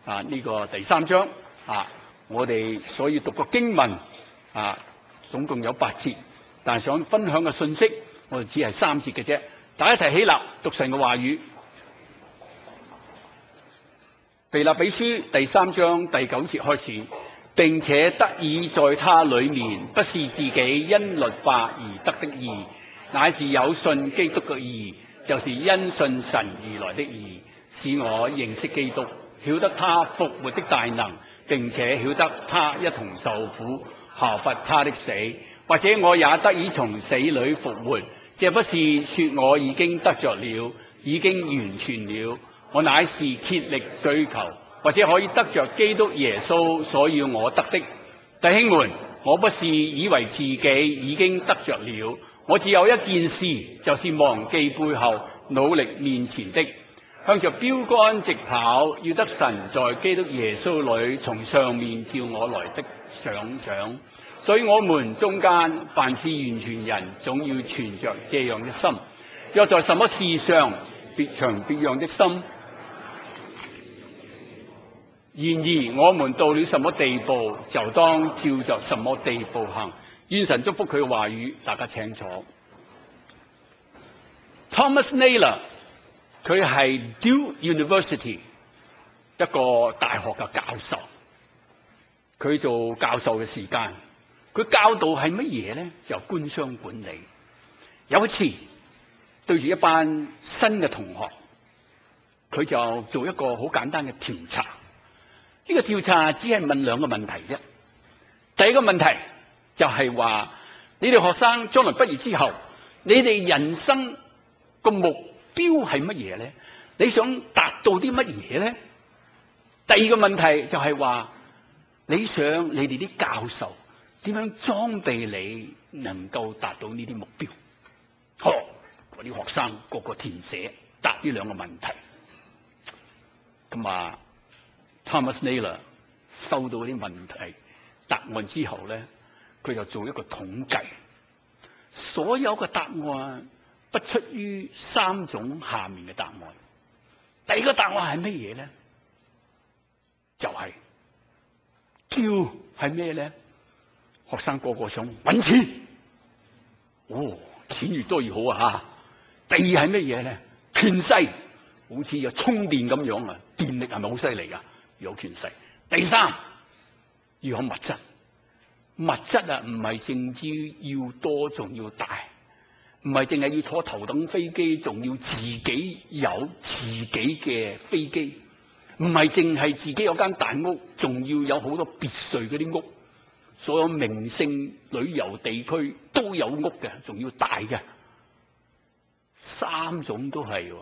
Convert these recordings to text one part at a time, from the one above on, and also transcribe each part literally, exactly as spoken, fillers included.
啊呢個第三章啊，我哋所要讀個經文啊，總共有八節，但係想分享嘅信息，我哋只係三節嘅啫。大家一齊起立讀神嘅話語。腓立比書第三章第九節開始，並且得以在他裏面，不是自己因律法而得的義，乃是有信基督嘅義，就是因信神而來的義，使我認識基督，曉得他復活的大能，並且曉得他一同受苦，效法他的死，或者我也得以從死裏復活。這不是說我已經得着了，已經完全了，我乃是竭力追求，或者可以得着基督耶穌所要我得的。弟兄們，我不是以為自己已經得着了，我只有一件事，就是忘記背後，努力面前的，向着標竿直跑，要得神在基督耶穌裏從上面召我來的獎獎。所以我們中間凡是完全人，總要存着這樣的心。若在什麼事上別長別樣的心，然而我們到了什麼地步，就當照着什麼地步行。願神祝福佢嘅話語，大家請坐。Thomas Naylor 佢係 Duke University 一個大學嘅教授，佢做教授嘅時間，佢教導係乜嘢咧？就官商管理。有一次對住一班新嘅同學，佢就做一個好簡單嘅調查。呢個調查只係問兩個問題啫。第一個問題就係話，你哋學生將來畢業之後，你哋人生個目標係乜嘢咧？你想達到啲乜嘢咧？第二個問題就係話，你想你哋啲教授點樣裝備你能夠達到呢啲目標？好，我啲學生個個填寫答呢兩個問題。咁啊 Thomas Naylor 收到啲問題答案之後咧，佢就做一個統計，所有嘅答案不出於三種下面嘅答案。第二個答案係乜嘢咧？就係叫係咩咧？學生個個想搵錢，哦，錢越多越好啊！吓，第二係乜嘢咧？權勢，好似有充電咁樣啊！電力係咪好犀利啊？有權勢。第三要有物質，物質啊，唔係淨止要多，仲要大，唔係淨係要坐頭等飛機，仲要自己有自己嘅飛機，唔係淨係自己有間大屋，仲要有好多別墅嗰啲屋，所有名勝旅遊地區都有屋嘅，仲要大嘅，三種都係。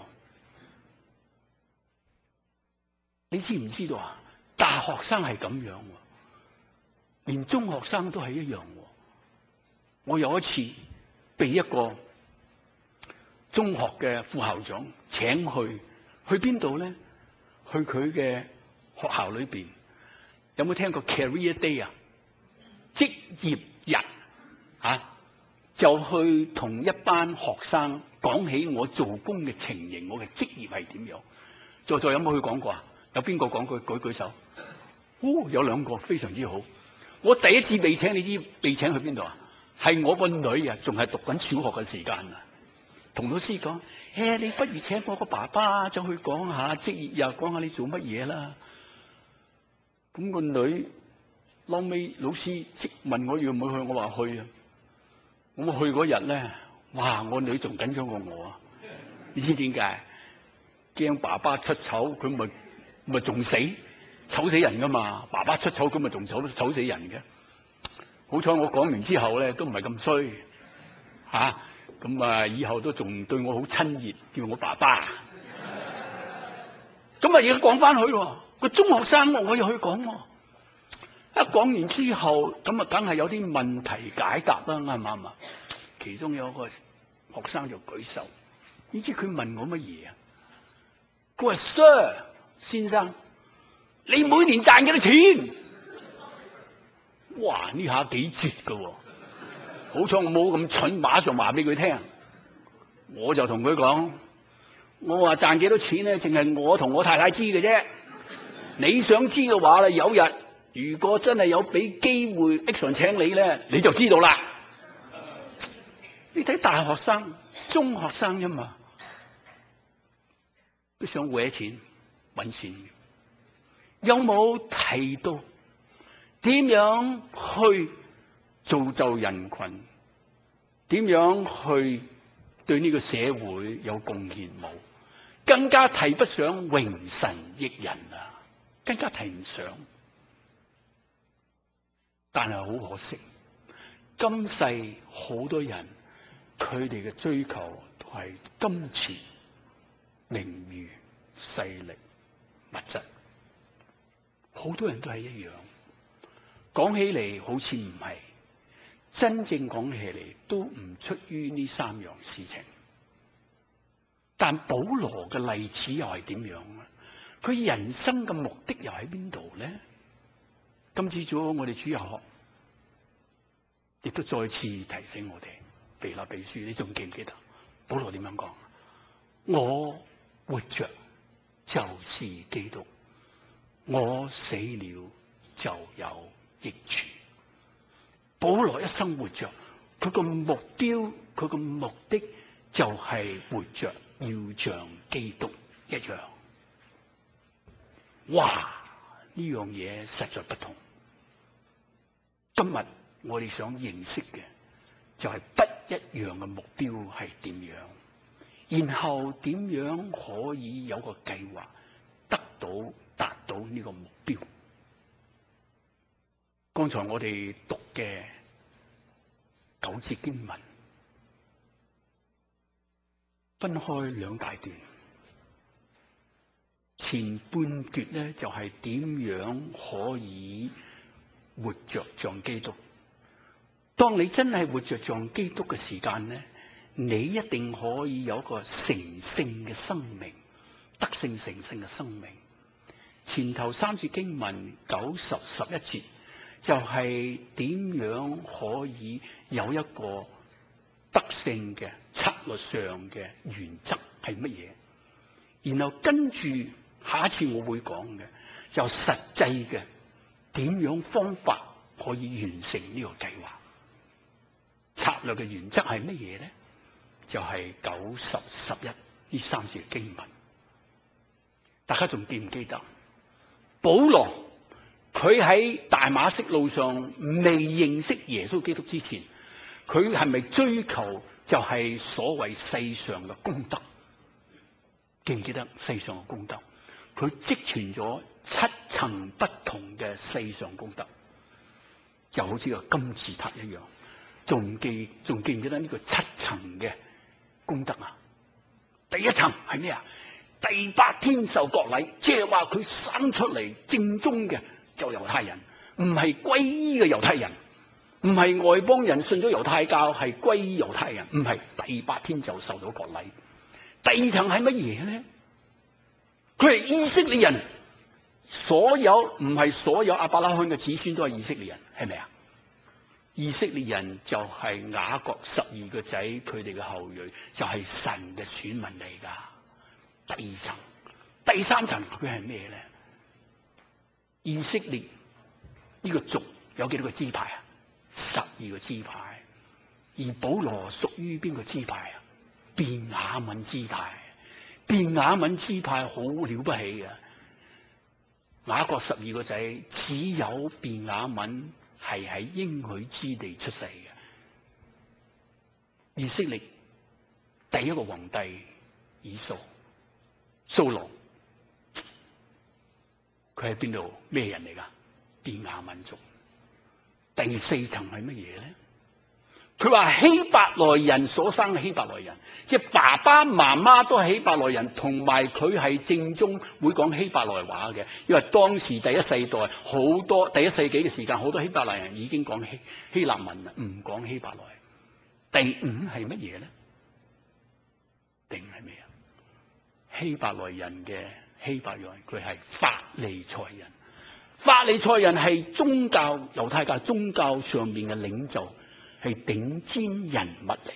你知唔知道啊？大學生係咁樣，連中學生都係一樣。我有一次被一個中學嘅副校長請去，去邊度咧？去佢嘅學校裏邊。有冇聽過 Career Day 啊？職業日啊，就去同一班學生講起我做工嘅情形，我嘅職業係點樣。在座有冇去講過啊？有邊個講過？舉舉手。哦，有兩個非常之好。我第一次被請，你知被請去邊度啊？係我個女啊，仲係讀緊小學嘅時間啊。同老師講：誒，你不如請我個爸爸就去講下職業日，講下你做乜嘢啦。咁個女後尾老師即問我要唔要去，我話去啊。我去嗰日咧，哇！我女仲緊張過我啊。你知點解？驚爸爸出醜，佢咪咪仲死。醜死人噶嘛！爸爸出醜咁咪仲醜醜死人嘅。好彩我講完之後咧，都唔係咁衰嚇，咁啊以後都仲對我好親熱，叫我爸爸。咁啊而家講翻去喎，個中學生我又去講喎。一講完之後，咁啊梗係有啲問題解答啦，啱唔啱啊？其中有一個學生就舉手，你知佢問我乜嘢啊？佢話 Sir 先生。你每年賺幾多錢？哇！呢下幾絕噶喎！好彩我冇咁蠢，馬上話俾佢聽。我就同佢講，我話賺幾多錢咧，淨係我同我太太知嘅啫。 你想知嘅話咧，有日如果真係有俾機會 Exxon 請你咧，你就知道啦。你睇大學生、中學生啫嘛，都想搲錢搵錢，有冇提到點樣去造就人群？點樣去對呢個社會有貢獻冇？更加提不上榮神益人啊！更加提唔上。但係好可惜，今世好多人佢哋嘅追求都係金錢、名譽、勢力、物質，好多人都係一樣。講起嚟好似唔係，真正講起嚟都唔出於呢三樣事情。但保羅嘅例子又係點樣啊？佢人生嘅目的又喺邊度咧？今朝早我哋主日學亦都再次提醒我哋，腓立比書，你仲記唔記得保羅點樣講？我活着就是基督，我死了就有益處。保羅一生活着，佢個目標，佢個目的就係活着要像基督一樣。哇！呢樣嘢實在不同。今日我哋想認識嘅就係不一樣嘅目標係點樣，然後點樣可以有個計劃得到達到呢個目標。剛才我哋讀嘅九節經文分開兩大段，前半段咧就係點樣可以活着像基督。當你真係活着像基督嘅時間咧，你一定可以有一個成聖嘅生命，得勝成聖嘅生命。前頭三節經文九十十一節就係點樣可以有一個得勝嘅策略上嘅原則係乜嘢？然後跟住下一次我會講嘅就實際嘅點樣方法可以完成呢個計劃。策略嘅原則係乜嘢咧？就係九十十一呢三節經文。大家仲記唔記得保羅佢喺大馬色路上未認識耶穌基督之前，佢係咪追求就係所謂世上嘅功德？記唔記得世上嘅功德？佢積存咗七層不同嘅世上功德，就好似個金字塔一樣。仲記仲記唔記得呢個七層嘅功德啊？第一層係咩啊？第八天受割禮，即係話佢生出嚟正宗嘅就猶太人，唔係皈依嘅猶太人，唔係外邦人信咗猶太教係皈依猶太人，唔係，第八天就受咗割禮。第二層係乜嘢咧？佢係以色列人，所有唔係所有亞伯拉罕嘅子孫都係以色列人，係咪啊？以色列人就係雅各十二個仔，佢哋嘅後裔就係神嘅選民嚟噶。第二層，第三層佢係咩咧？以色列呢個族有幾多個支派啊？十二個支派。而保羅屬於邊個支派啊？便雅憫支派。便雅憫支派好了不起嘅，雅各十二個仔只有便雅憫係喺應許之地出世嘅。以色列第一個皇帝以掃，掃羅，佢係邊度咩人嚟㗎？便雅憫族。第四層係乜嘢咧？佢話希伯來人所生嘅希伯來人，即係爸爸媽媽都係希伯來人，同埋佢係正宗會講希伯來話嘅。因為當時第一世代好多第一世紀嘅時間，好多希伯來人已經講希希臘文啦，唔講希伯來。第五係乜嘢咧？定係咩啊？希伯來人嘅希伯來人，佢係法利賽人。法利賽人係宗教猶太教宗教上面嘅領袖。係頂尖人物嚟，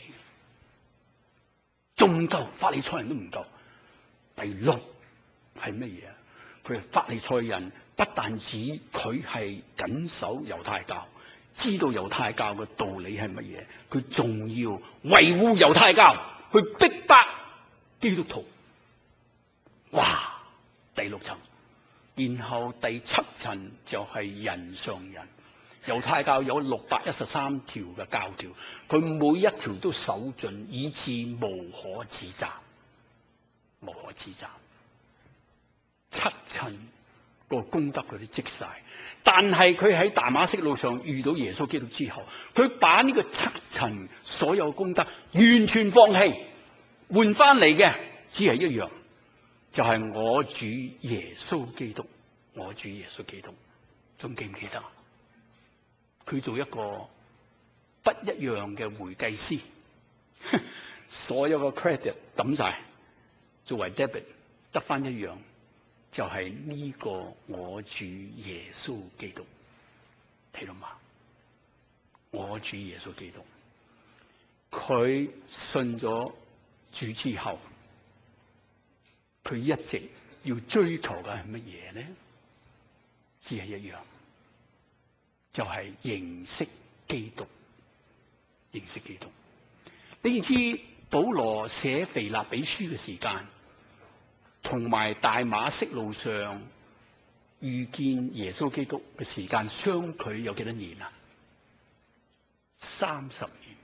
仲唔夠？法利賽人都唔夠。第六係乜嘢啊？ 佢係法利賽人，不但止佢係謹守猶太教，知道猶太教嘅道理係乜嘢，佢仲要維護猶太教，去逼迫基督徒。哇！第六層，然後第七層就係人上人。猶太教有六百一十三條嘅教條，佢每一條都守盡，以致無可指責，無可指責。七層個功德佢都積晒，但係佢喺大馬色路上遇到耶穌基督之後，佢把呢個七層所有功德完全放棄，換翻嚟嘅只係一樣，就係、是、我主耶穌基督，我主耶穌基督，仲記唔記得？佢做一個不一樣嘅會計師，所有嘅 credit 抌晒，作為 debit 得翻一樣，就係、是、呢個我主耶穌基督，睇到嘛？我主耶穌基督，佢信咗主之後，佢一直要追求嘅係乜嘢咧？只係一樣。就係、是、認識基督，認識基督。你知保羅寫腓立比書嘅時間，同埋大馬色路上遇見耶穌基督嘅時間相距有幾多年啊？三十年。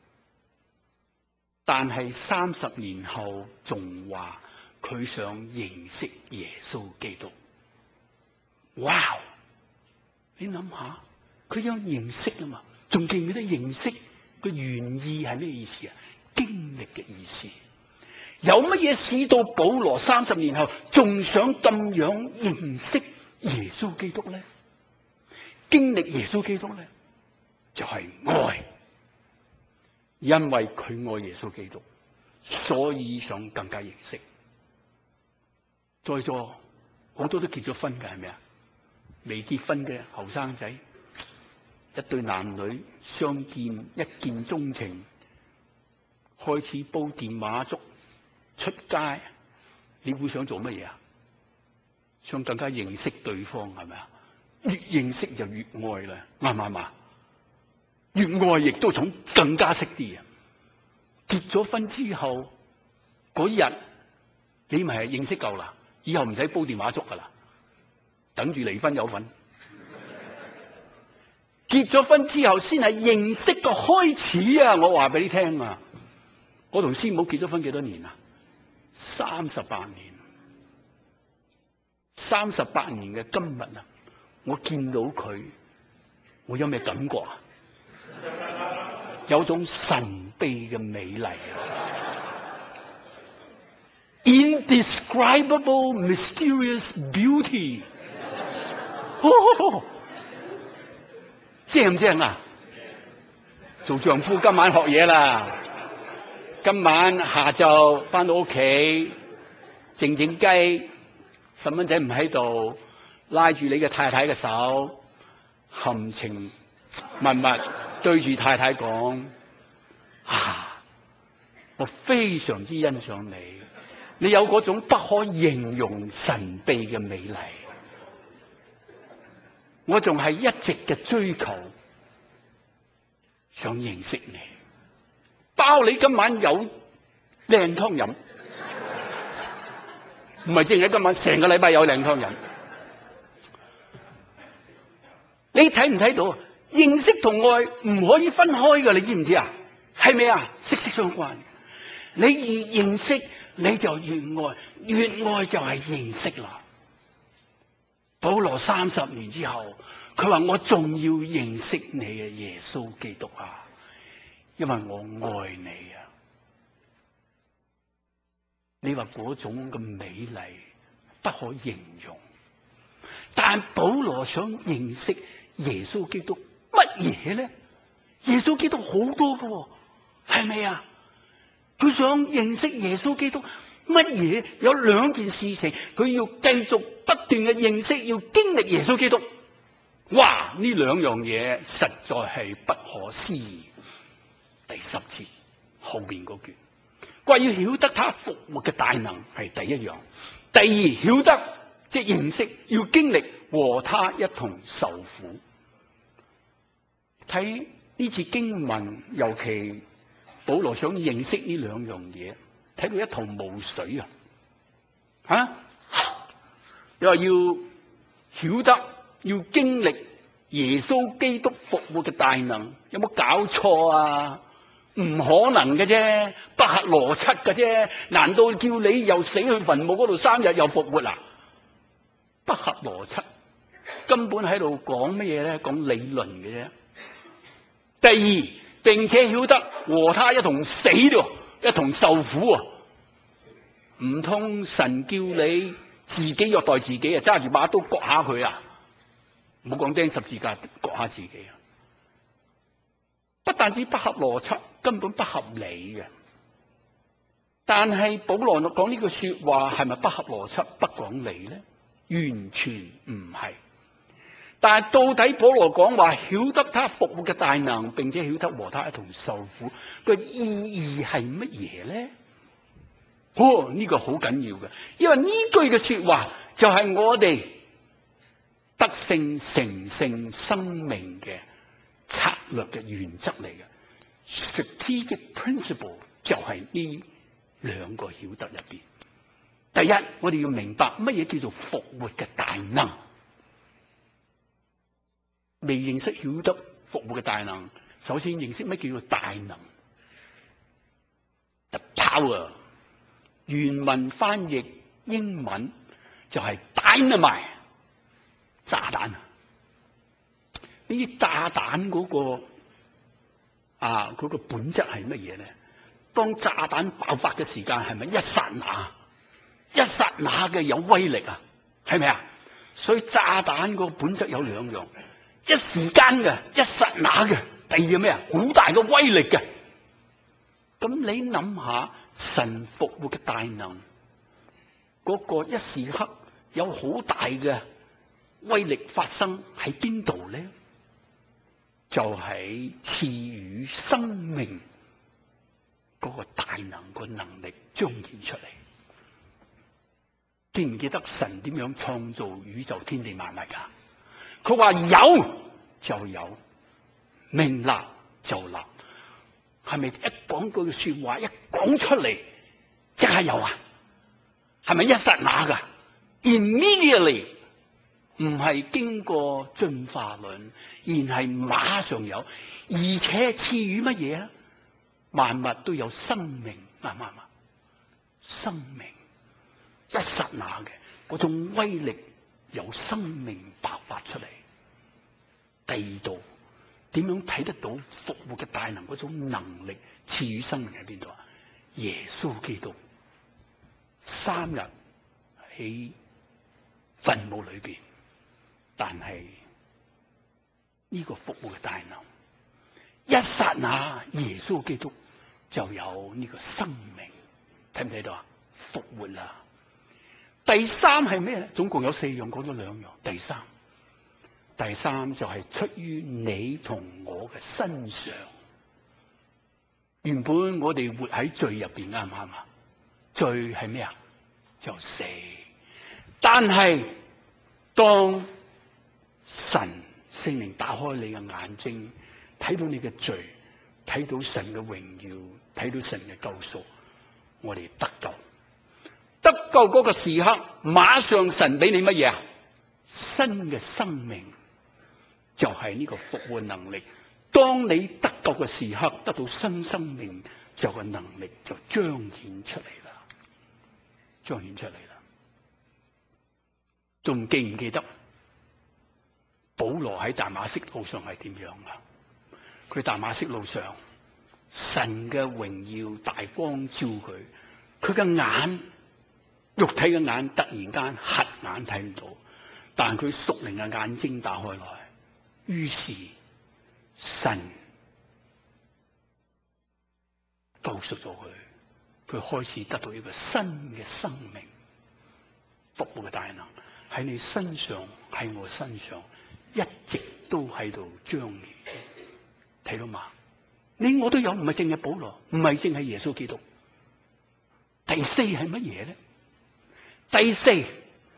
但係三十年後仲話佢想認識耶穌基督。哇！你諗下。佢有認識啊嘛，仲記唔記得認識個原意係咩意思啊？經歷嘅意思。有乜嘢使到保羅三十年後仲想咁樣認識耶穌基督咧？經歷耶穌基督咧，就係、是、愛，因為佢愛耶穌基督，所以想更加認識。在座好多都結咗婚嘅係咪啊？未結婚嘅後生仔。一對男女相見一見鍾情，開始煲電話粥，出街，你會想做乜嘢啊？想更加認識對方係咪啊？越認識就越愛啦，啱唔啱啊？越愛亦都想更加識啲啊！結咗婚之後嗰日，你咪係認識夠啦，以後唔使煲電話粥噶啦，等住離婚有份。結咗婚之後先係認識個開始啊！我話俾你聽啊，我同師母結咗婚幾多年啊？三十八年，三十八年嘅今日啊，我見到佢，我有咩感覺啊？有種神秘嘅美麗啊 ，indescribable mysterious beauty。正唔正啊？做丈夫今晚學嘢啦！今晚下晝翻到屋企靜靜雞，細蚊仔唔喺度，拉住你嘅太太嘅手，含情脈脈對住太太講：啊，我非常之欣賞你，你有嗰種不可形容神秘嘅美麗。我仲係一直嘅追求，想認識你，包你今晚有靚湯飲，唔係淨係今晚，成個禮拜有靚湯飲。你睇唔睇到？認識同愛唔可以分開㗎，你知唔知啊？係咪啊？息息相關。你越認識，你就越愛，越愛就係認識啦。保羅三十年之後，佢話我仲要認識你嘅耶穌基督啊，因為我愛你啊。你話嗰種嘅美麗不可形容，但保羅想認識耶穌基督乜嘢咧？耶穌基督好多㗎，係咪啊？佢想認識耶穌基督乜嘢？有兩件事情，佢要繼續不斷嘅認識，要經歷耶穌基督。哇！呢兩樣嘢實在係不可思議。第十節後面嗰句，佢話要曉得他復活嘅大能係第一樣，第二曉得即係認識，要經歷和他一同受苦。睇呢次經文，尤其保羅想認識呢兩樣嘢，睇到一頭霧水啊！啊，你話要曉得，要經歷耶穌基督復活嘅大能，有冇搞錯啊？唔可能嘅啫，不合邏輯嘅啫。難道叫你又死去墳墓嗰度三日又復活啊？不合邏輯，根本喺度講乜嘢咧？講理論嘅啫。第二，並且曉得和他一同死咯，一同受苦啊！唔通神叫你自己虐待自己啊？揸住把刀割下佢啊？唔好講釘十字架，割下自己啊！不但止不合邏輯，根本不合理嘅。但係保羅講呢句說話係咪不合邏輯、不講理咧？完全唔係。但係到底保羅講話曉得他復活嘅大能，並且曉得和他一同受苦，個意義係乜嘢咧？哦，呢個好緊要嘅，因為呢句嘅說話就係我哋得勝成聖生命嘅策略嘅原則嚟嘅。Strategic principle 就係呢兩個曉得入邊。第一，我哋要明白乜嘢叫做復活嘅大能。未認識曉得復活嘅大能，首先認識乜叫做大能。The power， 原文翻譯英文就係 dynamite， 炸彈。呢啲炸彈嗰個啊，嗰個本質係乜嘢咧？當炸彈爆發嘅時間係咪一剎那？一剎那嘅有威力啊，係咪啊？所以炸彈個本質有兩樣。一時間嘅，一剎那嘅，第二個咩啊？好大嘅威力嘅。咁你諗下，神復活嘅大能，嗰個一時刻有好大嘅威力發生喺邊度咧？就係賜予生命嗰個大能個能力彰顯出嚟。記唔記得神點樣創造宇宙天地萬物噶？佢話有就有，命立就立，係咪一講句說話，一講出嚟即係有啊？係咪一剎那噶 ？Immediately， 唔係經過進化論，而係馬上有，而且賜予乜嘢啊？萬物都有生命，啱唔啱啊？生命一剎那嘅嗰種威力，由生命爆發出嚟。第二度點樣睇得到復活嘅大能嗰種能力賜予生命喺邊度啊？耶穌基督三日喺墳墓裏邊，但係呢個復活嘅大能一剎那，耶穌基督就有呢個生命，睇唔睇到啊？復活啦！第三係咩咧？總共有四樣，講咗兩樣。第三，第三就係出於你同我嘅身上。原本我哋活喺罪入邊，啱唔啱啊？罪係咩啊？就死。但係當神聖靈打開你嘅眼睛，睇到你嘅罪，睇到神嘅榮耀，睇到神嘅救贖，我哋得救。得救嗰個時刻，馬上神俾你乜嘢啊？新嘅生命，就係呢個復活能力。當你得救嘅時刻，得到新生命，就個能力就彰顯出嚟啦，彰顯出嚟啦。仲記唔記得保羅喺大馬色路上係點樣啊？佢大馬色路上，神嘅榮耀大光照佢，佢嘅眼，肉體嘅眼突然間瞎眼睇唔到，但佢屬靈嘅眼睛打開來，於是神救贖咗佢，佢開始得到一個新嘅生命，復活嘅大能喺你身上，喺我身上一直都喺度彰顯，睇到嘛？你我都有，唔係淨係保羅，唔係淨係耶穌基督。第四係乜嘢咧？第四，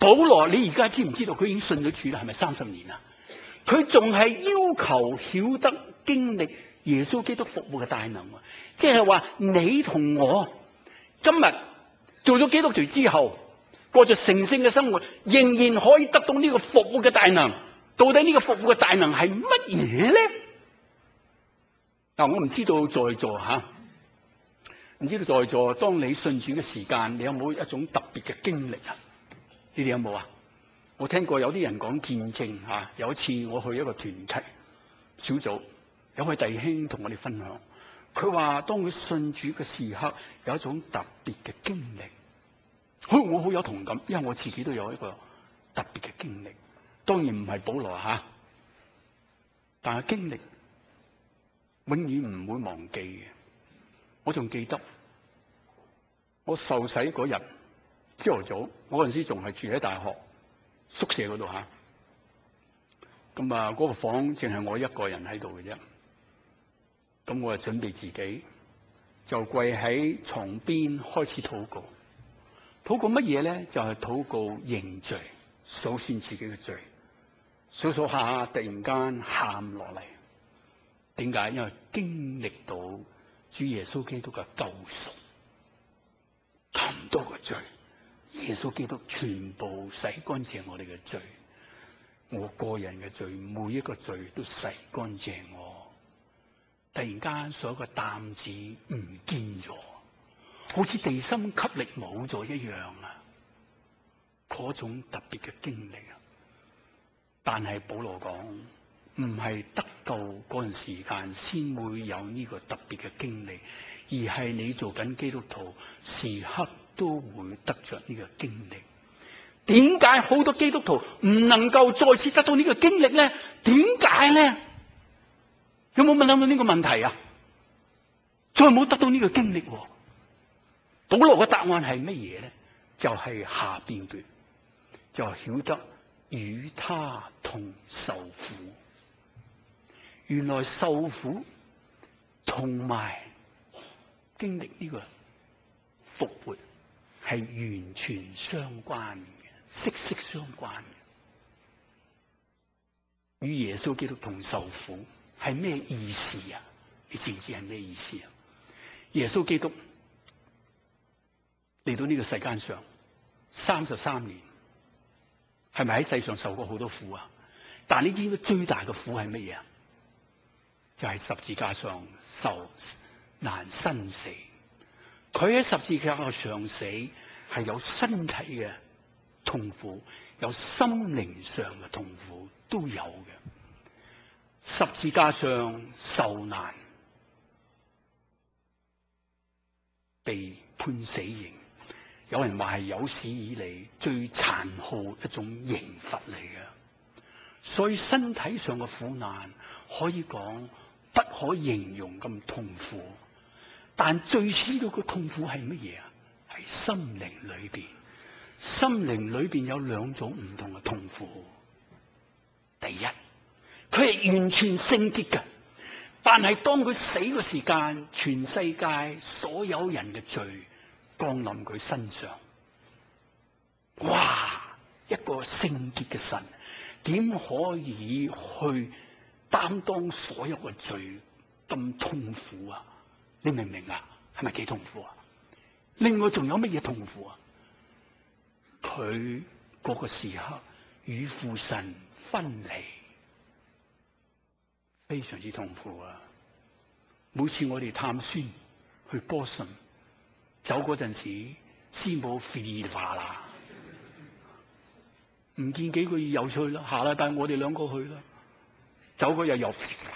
保羅，你而家知唔知道佢已經信咗主啦？係咪三十年啊？佢仲係要求曉得經歷耶穌基督復活嘅大能，即係話你同我今日做咗基督徒之後，過着成聖嘅生活，仍然可以得到呢個復活嘅大能。到底呢個復活嘅大能係乜嘢咧？嗱，我唔知道在座吓，唔知道在座，當你信主嘅時間，你有冇一種特別嘅經歷啊？你哋有冇啊？我聽過有啲人講見證吓，有一次我去一個團契小組，有位弟兄同我哋分享，佢話當佢信主嘅時刻，有一種特別嘅經歷。好，我好有同感，因為我自己都有一個特別嘅經歷。當然唔係保羅吓，但係經歷永遠唔會忘記嘅。我仲記得我受洗嗰日朝頭早，我嗰陣時仲係住喺大學宿舍嗰度吓，咁啊嗰個房淨係我一個人喺度嘅啫。咁我就準備自己就跪喺床邊開始禱告。禱告乜嘢咧？就係禱告認罪，數算自己嘅罪，數數下突然間喊落嚟。點解？因為經歷到主耶穌基督嘅救贖，咁多嘅罪，耶穌基督全部洗乾淨我哋嘅罪，我個人嘅罪，每一個罪都洗乾淨我。突然間所有嘅擔子唔見咗，好似地心吸力冇咗一樣啊！嗰種特別嘅經歷啊！但係保羅講，唔係得救嗰陣時間先會有呢個特別嘅經歷，而係你做緊基督徒時刻都會得着呢個經歷。點解好多基督徒唔能夠再次得到呢個經歷咧？點解咧？有冇問到呢個問題啊？再冇得到呢個經歷，保羅嘅答案係乜嘢咧？就係、是、下邊句，就曉得與他同受苦。原來受苦同埋經歷呢個復活係完全相關嘅，息息相關嘅。與耶穌基督同受苦係咩意思啊？你知唔知係咩意思啊？耶穌基督嚟到呢個世間上三十三年，係咪喺世上受過好多苦啊？但你知唔知最大嘅苦係乜嘢啊？就係、是、十字架上受難生死。佢喺十字架上死係有身體嘅痛苦，有心靈上嘅痛苦都有嘅。十字架上受難，被判死刑，有人話係有史以嚟最殘酷一種刑罰嚟嘅。所以身體上嘅苦難可以講不可形容咁痛苦，但最主要嘅痛苦係乜嘢啊？係心靈裏邊，心靈裏邊有兩種唔同嘅痛苦。第一，佢係完全聖潔嘅，但係當佢死嘅時間，全世界所有人嘅罪降臨佢身上。哇！一個聖潔嘅神點可以去擔當所有嘅罪咁痛苦啊？你明唔明啊？係咪幾痛苦啊？另外仲有乜嘢痛苦啊？佢嗰個時刻與父神分離，非常之痛苦啊！每次我哋探孫去波神走嗰陣時，師母噼里啪啦，唔見幾個月又去啦，下禮拜我哋兩個去啦，走嗰日又噼啦。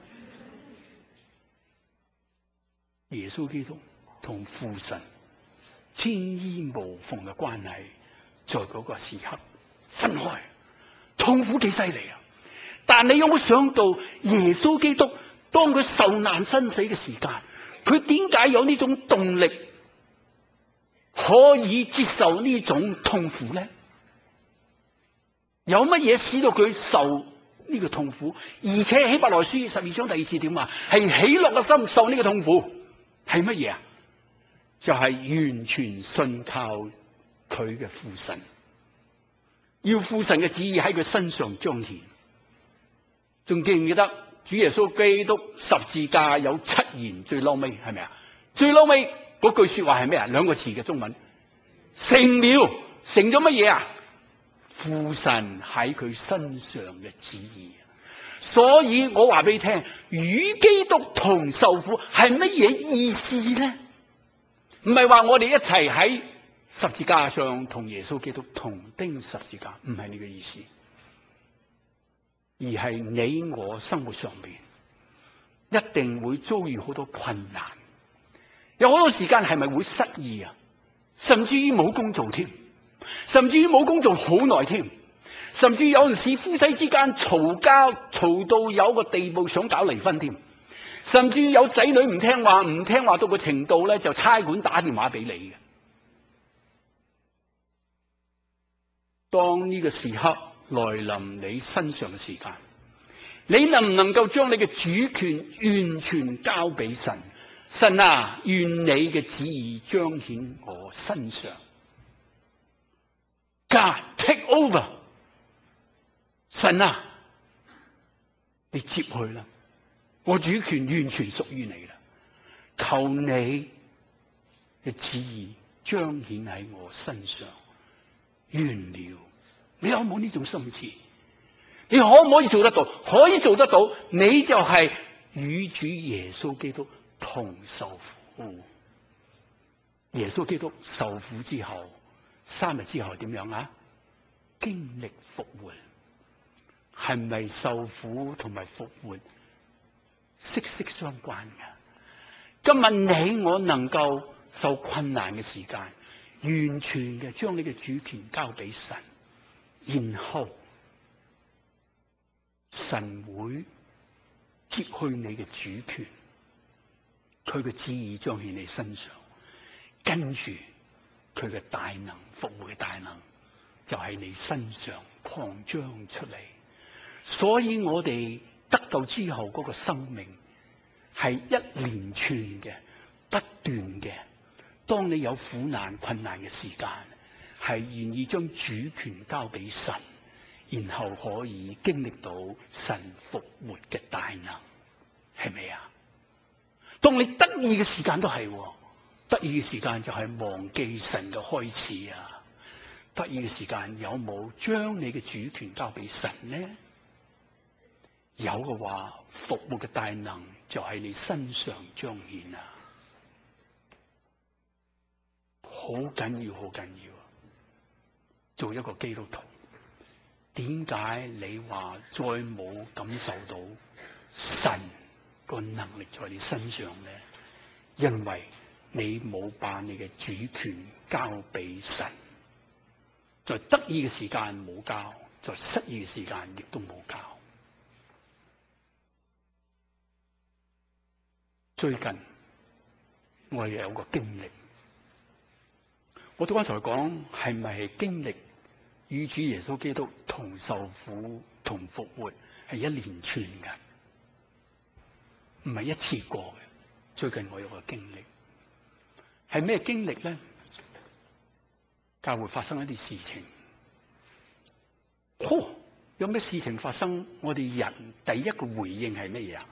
耶穌基督同父神天衣無縫嘅關係，在嗰個時刻分開，痛苦幾犀利啊！但你有冇想到耶穌基督當佢受難生死嘅時間，佢點解有呢種動力可以接受呢種痛苦咧？有乜嘢使到佢受呢個痛苦？而且希伯來書十二章第二節點話？係喜樂嘅心受呢個痛苦，係乜嘢啊？就係、是、完全信靠佢嘅父神。 要父神嘅旨意喺佢身上彰顯。仲記唔記得主耶穌基督十字架有七言最嬲尾係咪啊？最嬲尾嗰句說話係咩啊？兩個字嘅中文，成了。成咗乜嘢啊？父神喺佢身上嘅旨意。所以我話俾你聽，與基督同受苦係乜嘢意思咧？唔係話我哋一齊喺十字架上同耶穌基督同釘十字架，唔係呢個意思，而係你我生活上邊一定會遭遇好多困難，有好多時間係咪會失意啊？甚至於冇工做添，甚至於冇工做好耐添，甚至有陣時夫妻之間嘈交嘈到有個地步想搞離婚添，甚至有仔女唔聽話唔聽話到個程度咧，就差館打電話俾你嘅。當呢個時刻來臨你身上嘅時間，你能唔能夠將你嘅主權完全交俾神？神啊，願你嘅旨意彰顯我身上。God take over。神啊，你接去啦，我主權完全屬於你啦。求你嘅旨意彰顯喺我身上。完了，你有冇呢種心志？你可唔可以做得到？可以做得到，你就係與主耶穌基督同受苦。耶穌基督受苦之後，三日之後點樣啊？經歷復活。係咪受苦同埋復活息息相關嘅？今日你我能夠受困難嘅時間，完全嘅將你嘅主權交俾神，然後神會接去你嘅主權，佢嘅旨意彰顯你身上，跟住佢嘅大能，復活嘅大能就喺你身上擴張出嚟。所以我哋得救之後嗰個生命係一連串嘅、不斷嘅。當你有苦難、困難嘅時間，係願意將主權交俾神，然後可以經歷到神復活嘅大能，係咪啊？當你得意嘅時間都係，得意嘅時間就係忘記神嘅開始啊！得意嘅時間有冇將你嘅主權交俾神呢？有嘅話，復活嘅大能就喺你身上彰顯啊！好緊要，好緊要！做一個基督徒，點解你話再冇感受到神個能力在你身上呢？因為你冇把你嘅主權交俾神，在得意嘅時間冇交，在失意嘅時間亦都冇交。最近我有個經歷，我剛才講係咪係經歷與主耶穌基督同受苦同復活係一連串嘅，唔係一次過嘅。最近我有個經歷，係咩經歷咧？教會發生一啲事情，呵，有咩事情發生？我哋人第一個回應係乜嘢啊？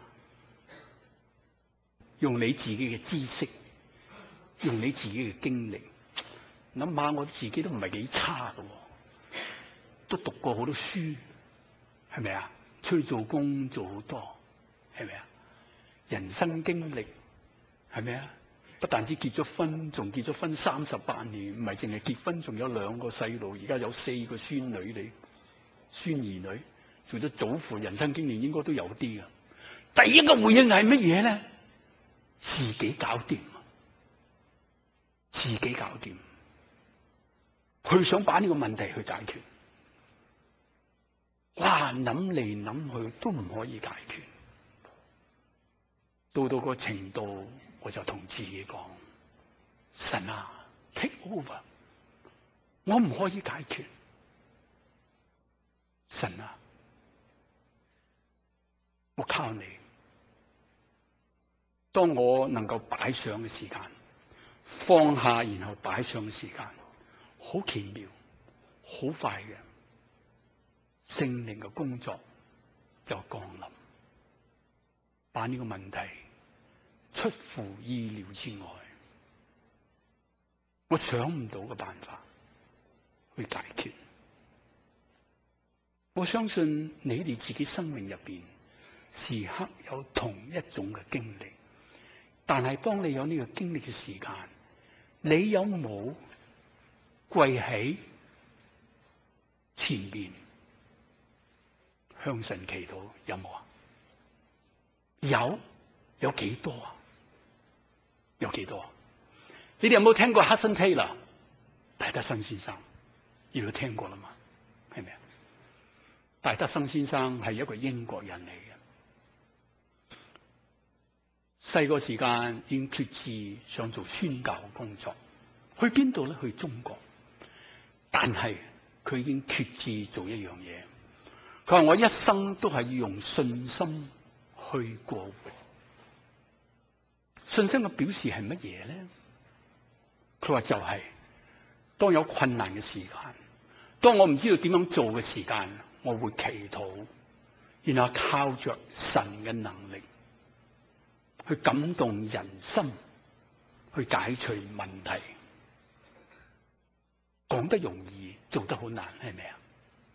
用你自己嘅知識，用你自己嘅經歷，諗下我自己都唔係幾差嘅，都讀過好多書，係咪啊？出去做工做好多，係咪啊？人生經歷，係咪啊？不但止結咗婚，仲結咗婚三十八年，唔係淨係結婚，仲有兩個細路，而家有四個孫女，你孫兒女，做咗祖父，人生經驗應該都有啲嘅。第一個回應係乜嘢咧？自己搞掂，自己搞掂，佢想把呢個問題去解決。哇，諗嚟諗去都唔可以解決，到到個程度，我就同自己講：神啊 ，take over，我唔可以解決。神啊，我靠你。當我能夠擺上嘅時間，放下然後擺上嘅時間，好奇妙，好快嘅， 聖靈嘅工作就降臨，把呢個問題出乎意料之外，我想唔到嘅辦法去解決。我相信你哋自己生命入邊時刻有同一種嘅經歷，但係當你有呢個經歷嘅時間，你有冇跪喺前面向神祈禱？有冇啊？有，有幾多啊？有幾多啊？你哋有冇聽過哈森泰勒戴德生先生？你都聽過啦嘛？係咪啊？戴德生先生係一個英國人嚟嘅，細個時間已經決志想做宣教工作，去邊度咧？去中國。但係佢已經決志做一樣嘢，佢話我一生都係要用信心去過活。信心嘅表示係乜嘢咧？佢話就係、是、當有困難嘅時間，當我唔知道點樣做嘅時間，我會祈禱，然後靠着神嘅能力去感動人心，去解除問題。講得容易，做得好難，係咪啊？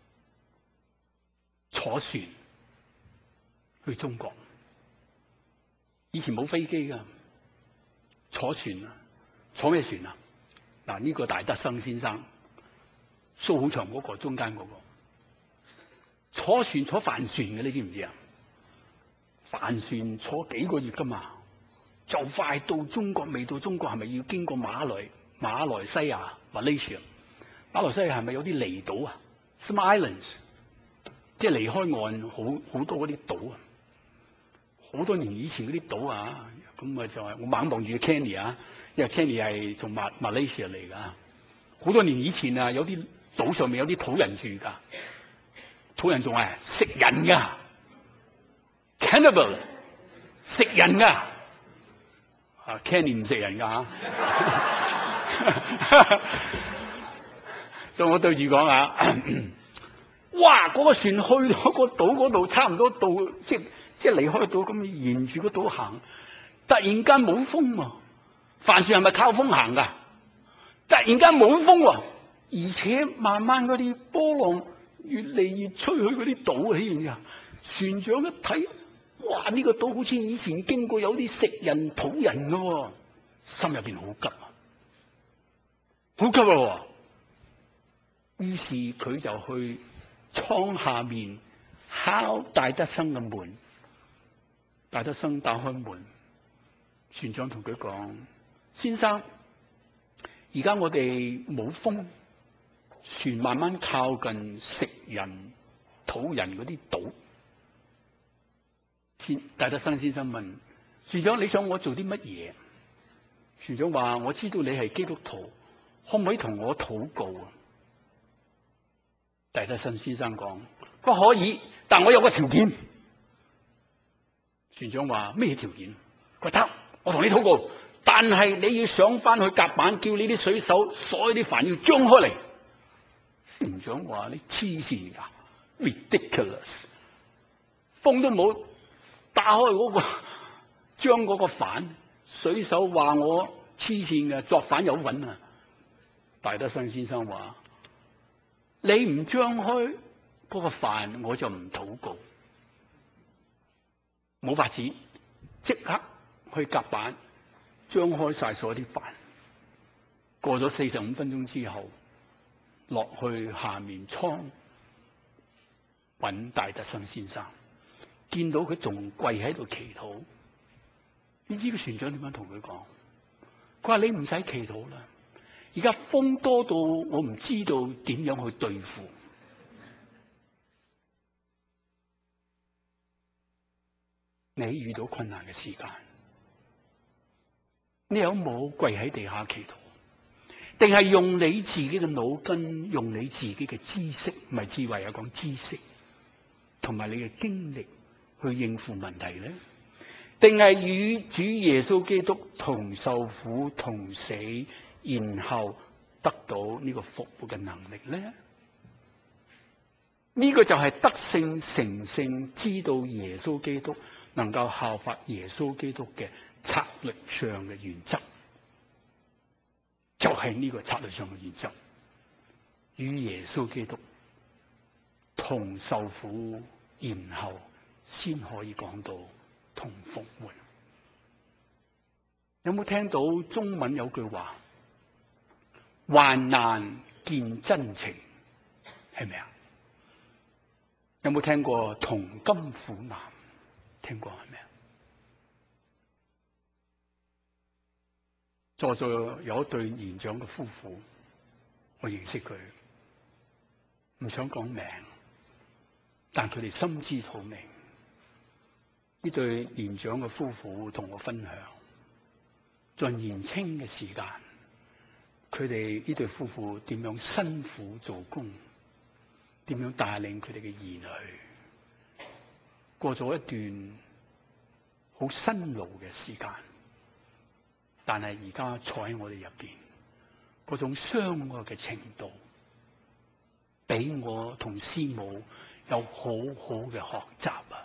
坐船去中國，以前冇飛機噶，坐船啊，坐咩船啊？嗱，呢個戴德生先生，鬚好長嗰個，中間嗰個，坐船坐帆船嘅，你知唔知啊？帆船坐幾個月噶嘛，就快到中國，未到中國係咪要經過馬來馬來西亞 Malaysia？ 馬來西亞係咪有啲離島啊 ？Some islands， 即係離開岸好好多嗰啲島啊！好多年以前嗰啲島啊，咁啊就係我猛望住 Kenny 啊，因為 Kenny 係從馬馬來西亞嚟噶。好多年以前啊，有啲島上面有啲土人住噶，土人仲係食人噶 ，cannibal 食人噶。啊 ，Kenny 唔食人噶嚇。所以我對住講啊，哇！嗰、那個船去到個島嗰度，差唔多到即即係離開島咁，沿住個島行，突然間冇風喎、啊。帆船係咪靠風行㗎？突然間冇風喎、啊，而且慢慢嗰啲波浪越嚟越吹去嗰啲島起嚟啊！船長一睇，哇！呢、這個島好似以前經過有啲食人土人㗎喎、啊，心入邊好急啊，好急啊！於是佢就去艙下面敲戴德生嘅門，戴德生打開門，船長同佢講：先生，而家我哋冇風，船慢慢靠近食人土人嗰啲島。先戴德生先生問船長：你想我做啲乜嘢？船長話：我知道你係基督徒，可唔可以同我禱告啊？戴德生先生講：佢可以，但我有個條件。船長話：咩條件？佢得，我同你禱告，但係你要上翻去甲板，叫你啲水手所有啲帆要張開嚟。船長話：你黐線噶 ，ridiculous， 風都冇，打開嗰個將嗰個帆，水手話我黐線嘅，作反有穩啊！戴德生先生話：你唔張開嗰個帆，我就唔禱告。冇法子，即刻去甲板張開晒所有啲帆。過咗四十五分鐘之後，落去下面艙揾戴德生先生，見到佢仲跪喺度祈禱。你知個船長點樣同佢講？佢話：你唔使祈禱啦，而家風多到我唔知道點樣去對付。你遇到困難嘅時間，你有冇跪喺地下祈禱？定係用你自己嘅腦筋，用你自己嘅知識，唔係智慧啊，講知識，同埋你嘅經歷去應付問題咧？定係與主耶穌基督同受苦同死，然後得到呢個復活嘅能力咧？ 呢個就係得勝成聖，知道耶穌基督，能夠效法耶穌基督嘅策略上嘅原則，就係呢個策略上嘅原則，與耶穌基督同受苦，然後先可以講到同復活。有冇聽到中文有句話，患難見真情，係咪啊？有冇聽過同甘苦難？聽過係咪啊？在座有一對年長嘅夫婦，我認識佢，唔想講名，但佢哋心知肚明。呢對年長嘅夫婦同我分享，在年青嘅時間，佢哋呢對夫婦點樣辛苦做工，點樣帶領佢哋嘅兒女，過咗一段好辛勞嘅時間，但係而家坐喺我哋入邊，嗰種相愛嘅程度，俾我同師母有好好嘅學習啊！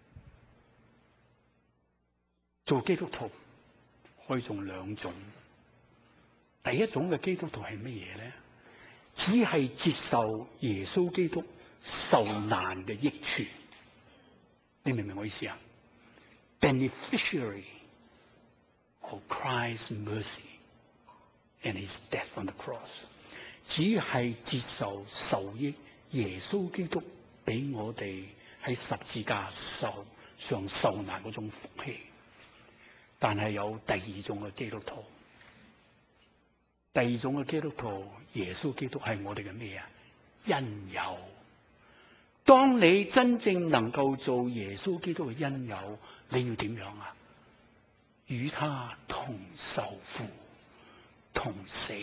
做基督徒可以做兩種，第一種嘅基督徒係乜嘢咧？只係接受耶穌基督受難嘅益處，你明唔明我意思啊？ Beneficiary of Christ's mercy and his death on the cross， 只係接受受益耶穌基督俾我哋喺十字架受上受難嗰種福氣。但係有第二種嘅基督徒，第二種嘅基督徒，耶穌基督係我哋嘅咩啊？恩友。當你真正能夠做耶穌基督嘅恩友，你要點樣啊？與他同受苦、同死，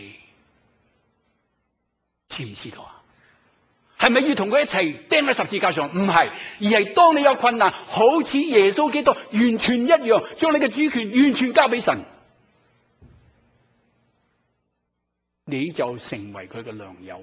知唔知道啊？係咪要同佢一齊釘喺十字架上？唔係，而係當你有困難，好似耶穌基督完全一樣，將你嘅主權完全交俾神，你就成為佢嘅良友。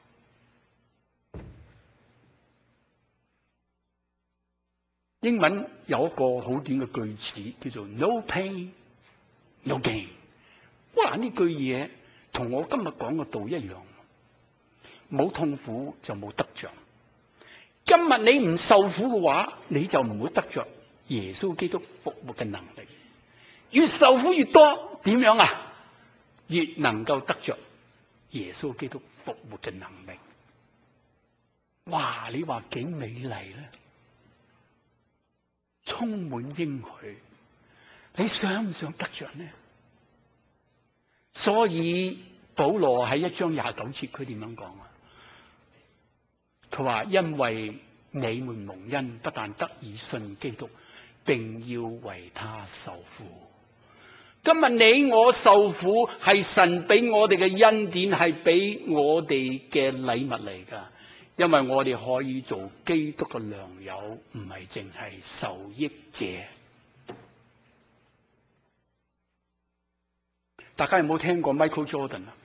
英文有一個好短嘅句子叫做 No pain, no gain。哇！呢句嘢同我今日講嘅道一樣。冇痛苦就冇得着。今日你唔受苦嘅話，你就唔會得着耶穌基督復活嘅能力。越受苦越多，點樣啊？越能夠得着耶穌基督復活嘅能力。哇！你話幾美麗咧？充滿應許，你想唔想得着呢？所以保羅喺一章廿九節，佢點樣講啊？佢話：因為你們蒙恩，不但得以信基督，並要為他受苦。今日你我受苦係神俾我哋嘅恩典，係俾我哋嘅禮物嚟噶。因為我哋可以做基督嘅良友，唔係淨係受益者。大家有冇聽過 Michael Jordan 啊？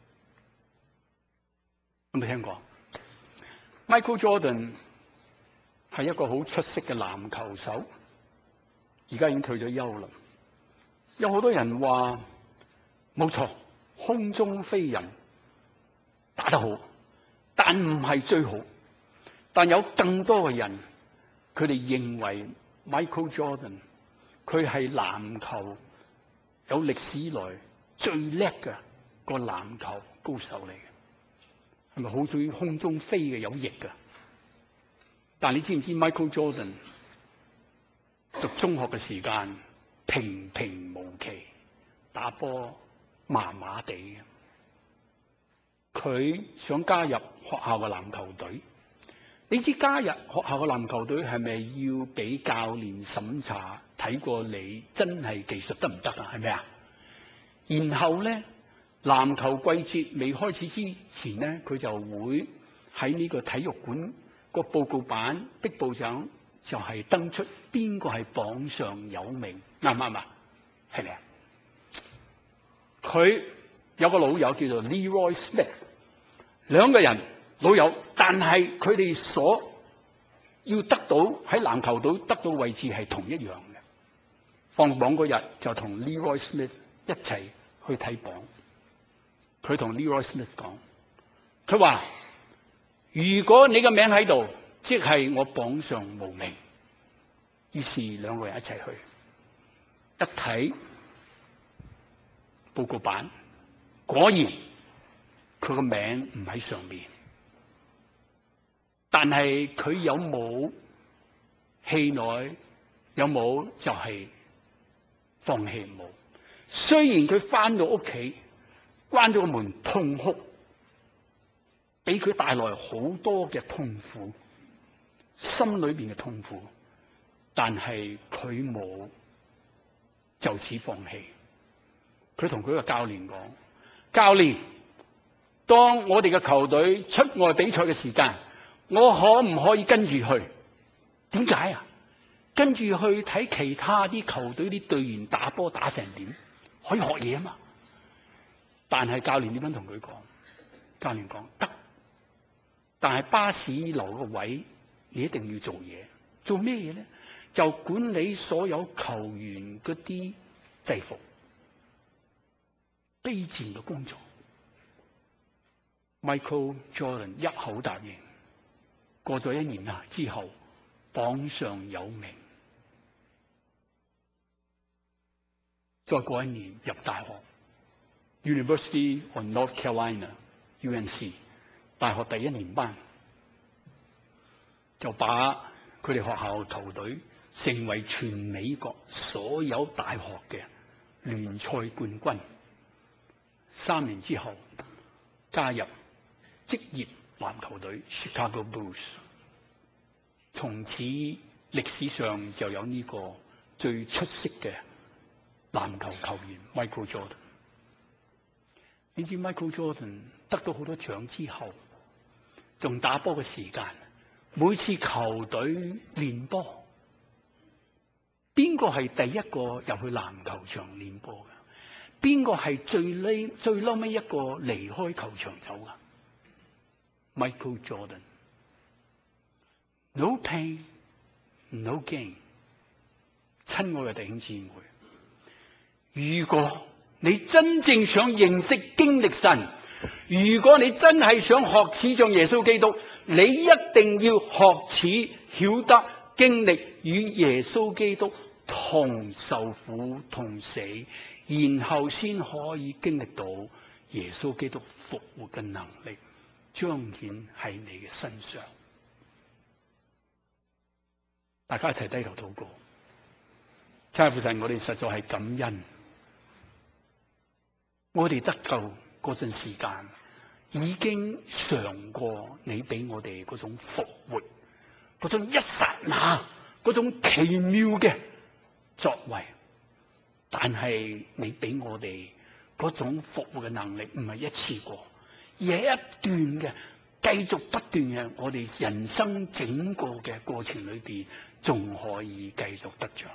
有冇聽過？Michael Jordan 係一個好出色嘅籃球手，而家已經退咗休啦。有好多人話冇錯，空中飛人打得好，但唔係最好。但有更多嘅人，佢哋認為 Michael Jordan 佢係籃球有歷史以來最叻嘅個籃球高手嚟嘅。係咪好中意空中飛嘅有翼嘅？但你知唔知 Michael Jordan 讀中學嘅時間平平無奇，打波麻麻地嘅。佢想加入學校嘅籃球隊。你知加入學校嘅籃球隊係咪要俾教練審查，睇過你真係技術得唔得啊？係咪啊？然後咧，籃球季節未開始之前咧，佢就會喺呢個體育館個報告板的部長就係登出邊個係榜上有名，啱唔啱啊？係咪啊？佢有個老友叫做 Leroy Smith， 兩個人老友，但係佢哋所要得到喺籃球隊得到位置係同一樣嘅。放榜嗰日就同 Leroy Smith 一齊去睇榜，佢同 Leroy Smith 講，佢話：如果你嘅名喺度，即係我榜上無名。於是兩個人一齊去，一睇報告板，果然佢個名唔喺上面。但係佢有冇氣餒？有冇就係放棄冇？雖然佢返到屋企，關咗個門痛哭，俾佢帶來好多嘅痛苦，心裏邊嘅痛苦，但係佢冇就此放棄。佢同佢個教練講：教練，當我哋嘅球隊出外比賽嘅時間，我可唔可以跟住去？點解啊？跟住去睇其他啲球隊啲隊員打波打成點，可以學嘢啊嘛。但係教練點樣同佢講？教練講得，但係巴士留個位，你一定要做嘢。做咩嘢咧？就管理所有球員嗰啲制服，卑賤嘅工作。Michael Jordan 一口答應。過咗一年啦之後，榜上有名。再過一年入大學 ，University of North Carolina（U N C） 大學第一年班，就把佢哋學校球隊成為全美國所有大學嘅聯賽冠軍。三年之後加入職業籃球隊 Chicago Bulls， 從此歷史上就有呢個最出色嘅籃球球員 Michael Jordan。你知 Michael Jordan 得到好多獎之後，仲打波嘅時間，每次球隊練波，邊個係第一個入去籃球場練波嘅？邊個係最尾最嬲尾一個離開球場走㗎？Michael Jordan。 No pain, no gain。 親愛嘅弟兄姊妹，如果你真正想認識經歷神，如果你真係想學似像耶穌基督，你一定要學似曉得經歷與耶穌基督同受苦同死，然後先可以經歷到耶穌基督復活嘅能力彰顯喺你嘅身上。大家一齊低頭禱告。親愛父神，我哋實在係感恩，我哋得救嗰陣時間已經嘗過你俾我哋嗰種復活，嗰種一剎那嗰種奇妙嘅作為，但係你俾我哋嗰種復活嘅能力唔係一次過，而係一段嘅繼續不斷嘅，我哋人生整個嘅過程裏邊仲可以繼續得着。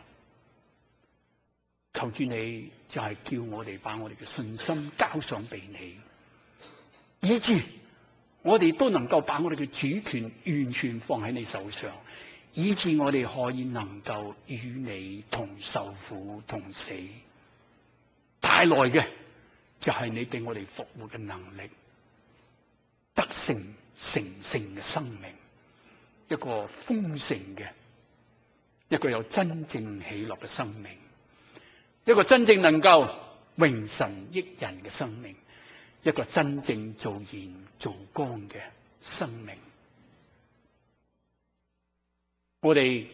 求主你就係叫我哋把我哋嘅信心交上俾你，以致我哋都能夠把我哋嘅主權完全放喺你手上，以致我哋可以能夠與你同受苦同死。帶來嘅就係你俾我哋復活嘅能力，得勝成聖嘅生命，一個豐盛嘅，一個有真正喜樂嘅生命，一個真正能夠榮神益人嘅生命，一個真正做鹽做光嘅生命。我哋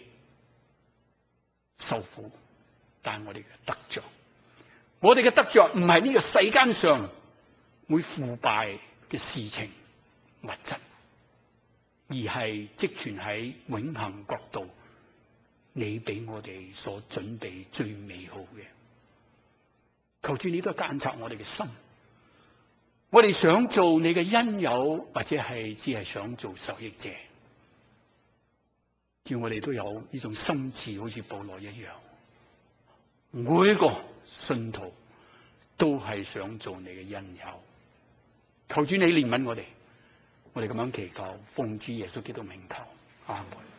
受苦，但係我哋嘅得着，我哋嘅得着唔係呢個世間上會腐敗嘅事情物質，而係積存喺永恆國度你俾我哋所準備最美好嘅。求主你都監察我哋嘅心，我哋想做你嘅恩友，或者係只係想做受益者，叫我哋都有呢種心志，好似保羅一樣，每個信徒都係想做你嘅恩友。求主你憐憫我哋， 我哋咁樣祈求，奉主耶穌基督名求，阿門。